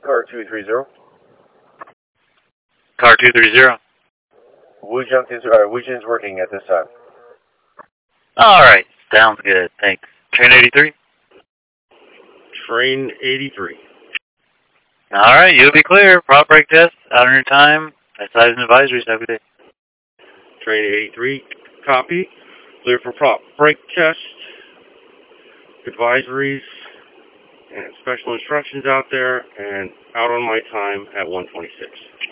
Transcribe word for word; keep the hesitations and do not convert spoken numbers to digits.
Car two three zero. Car two three zero. Wujunk is, uh, Wujin is working at this time. Alright, sounds good, thanks. Train eighty-three? Train eighty-three. Alright, you'll be clear. Prop brake test, out on your time. Size and advisories, have a good day. Train eighty-three, copy. Clear for prop brake test. Advisories and special instructions out there, and out on my time at one twenty-six.